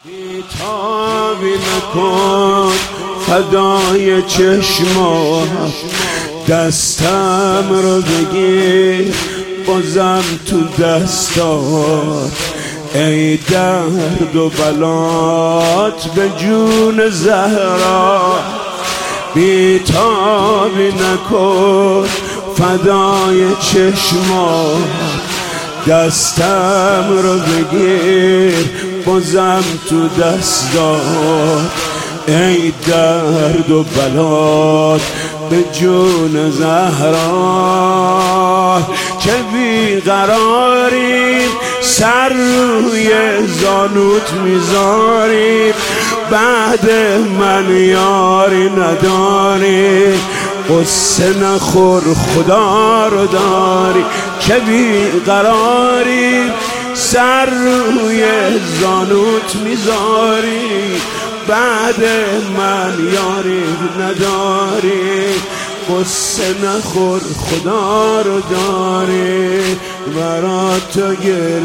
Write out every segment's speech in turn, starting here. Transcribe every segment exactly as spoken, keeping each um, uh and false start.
بیتابی نکن فدای چشمات، دستم رو بگیر بازم تو دستات. ای درد و بلات به جون زهرا، بیتابی نکن فدای چشمات، دستم رو بگیر بازم تو دستات. ای درد و بلات به جون زهرا، چه بیقراریم سر روی زانوت میذاریم، بعد من یاری نداری، قصه نخور خدا رو داری. چه بیقراریم سر روی زانوت میذاری، بعد من یاری نداری، قصه نخور خدا رو داری. برا تو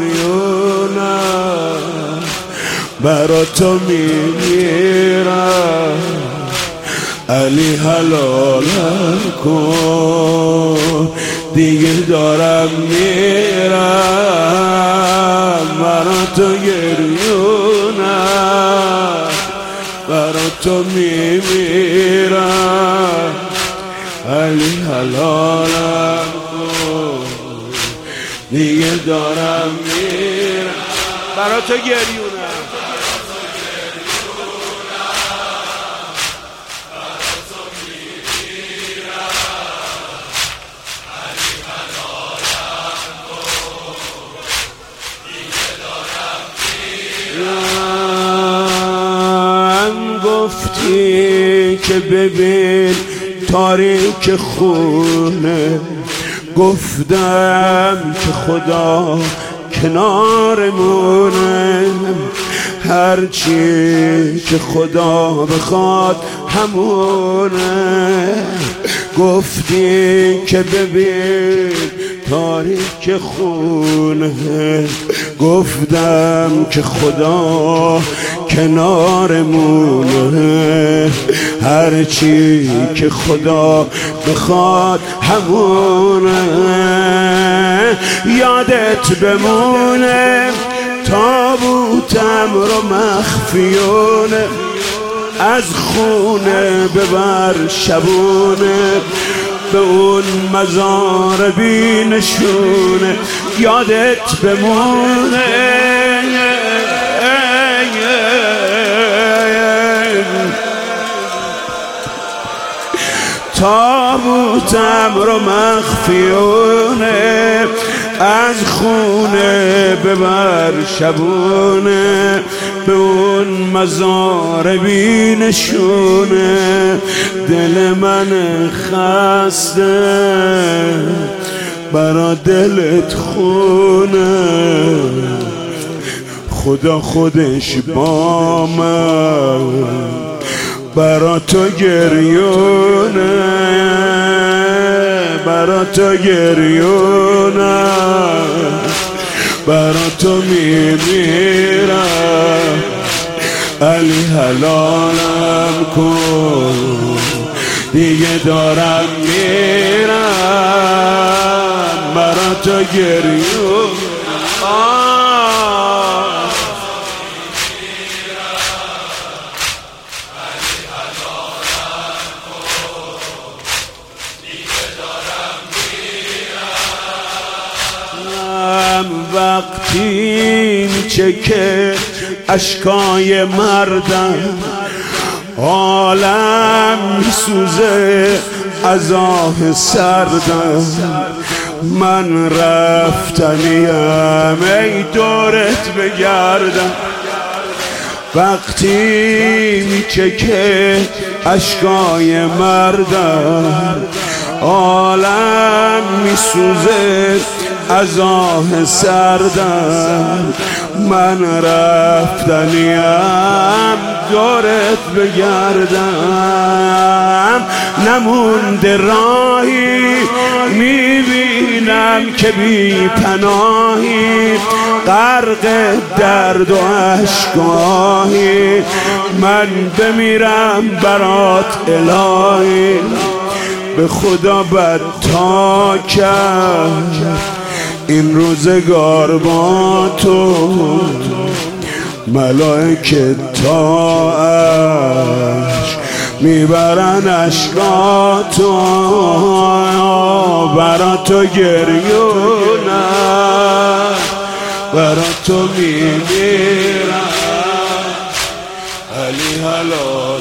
گریونم، برا تو میمیرم، علی حلالم کن دیگه دارم میرم. برا تو گریونم، برا تو میمیرم، علی حلالم کن دیگه دارم میرم. برا تو گریونم، گفتی که ببین تاریک خونه، گفتم که خدا کنارمونه، هرچی که خدا بخواد همونه. گفتی که ببین تاریک خونه، گفتم که خدا کنارمونه، هرچی که خدا بخواد همونه. یادت بمونه تابوتم رو مخفیونه، از خونه ببر شبونه به اون مزار بی نشونه. یادت بمونه تابوتم رو مخفیونه، از خونه ببر شبونه به اون مزار بی نشونه. دل من خسته برا دلت خونه، خدا خودش با من برا تو گریونه، برا تو گریونه، برا تو میمیرم، علی حلالم کن دیگه دارم میرم. برا تو گریونه، وقتی میچکه اشکای مردم، عالم میسوزه از آه سردم. من رفتنیم ای دورت بگردم، وقتی میچکه اشکای مردم، عالم میسوزه از آه سردم، من رفتنیم دورت بگردم. نمونده راهی میبینم که بی پناهی، غرق درد و اشکاهی، من بمیرم برات الهی. به خدا بد تا کرد این روزگار با تو، ملائکه تا عرش میبرن اشکاتو، برا تو گریونم، برا تو میمیرم. علی حلال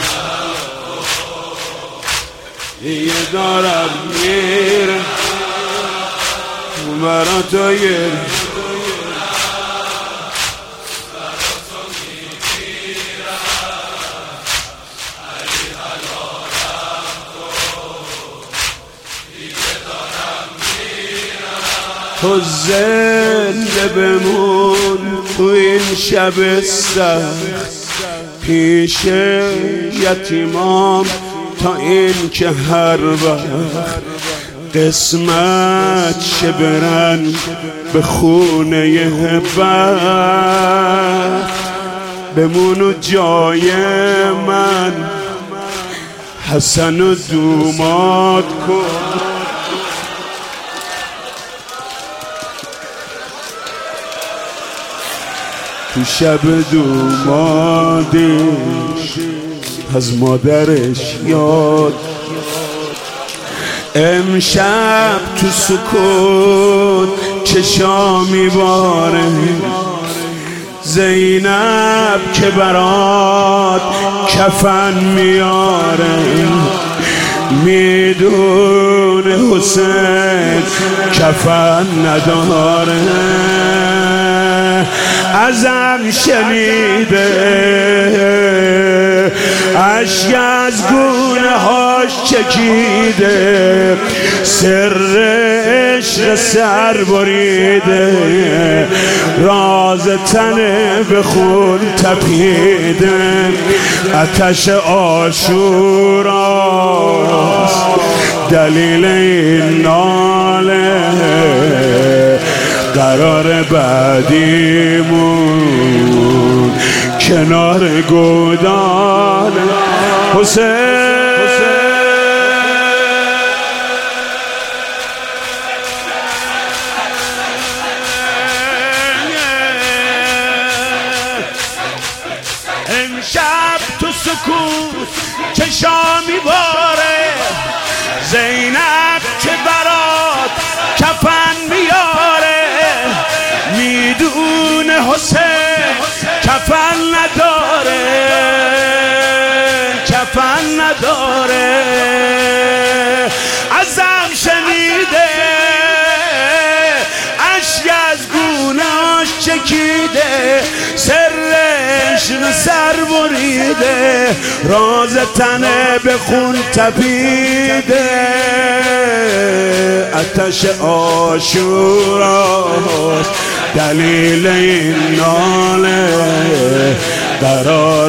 دیگه دارم میرم، برا تو گریونم. تو زنده بمون تو این شب سخت، پیش یتیمام تا این که هر وقت قسمت شه برن به خونه بخت. بمون و جای من حسن و دوماد کن، تو شب دومادش از مادرش یاد. امشب تو سکوت چشا میباره، زینب که برات کفن میاره. میدونه حسین کفن نداره، ازم شنیده اشک از گونه هاش چکیده، سر عشق سر بریده، راز تنه به خون تپیده. آتش عاشوراست دلیل این ناله، قرار بعدیمون کنار گودال حسین. امشب تو سکوت چشا میباره، زینب که برات کفن میاره. میدونه حسین کفن نداره، کفن نداره، ازم شنیده اشک از گونه‌اش چکیده، سرش سر بریده، راز تنه به خون تپیده. آتش عاشوراست دلیل این ناله، قرار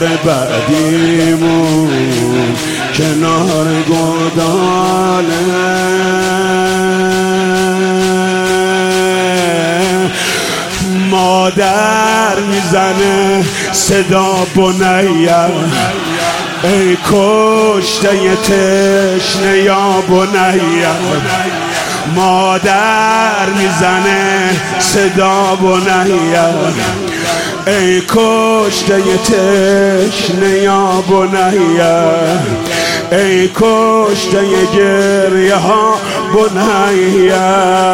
بعدیمون کنار گوداله. مادر میزنه صدا بنیه، ای کشته تشنه یا بنیه. مادر میزنه صدا بنیه، ای کشته تشنه یا بنیه، ای کشته گریه ها بنیه.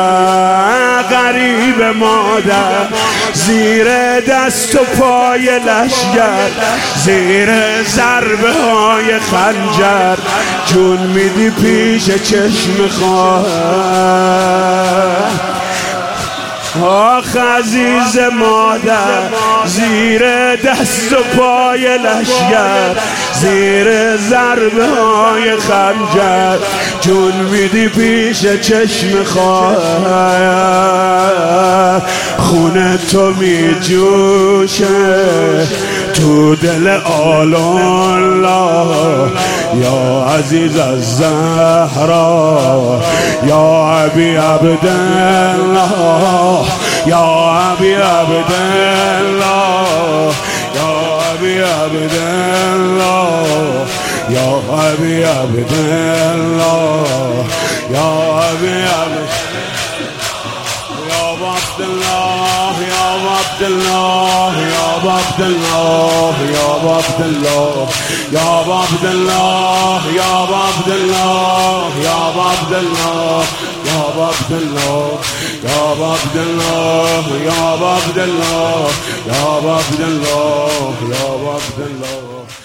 غریب مادر زیر دست و پای لشگر، زیر ضربه های خنجر، جون میدی پیش چشم خواهر. آخ عزیز مادر، زیر دست و پای لشگر، زیر ضربه های خنجر، جون میدی پیش چشم خواهر. خونه تو میجوشه تو دل آل الله، یا عزیز الزهرا، یا ابی عبدالله، یا ابی عبدالله، یا ابی عبدالله، یا ابی عبدالله، یا ابی عبدالله، یا عبدالله، یا عبدالله، یا عبدالله، یا عبدالله، یا عبدالله، یا عبدالله، یا عبدالله، یا عبدالله، یا عبدالله، یا عبدالله، یا عبدالله، یا عبدالله.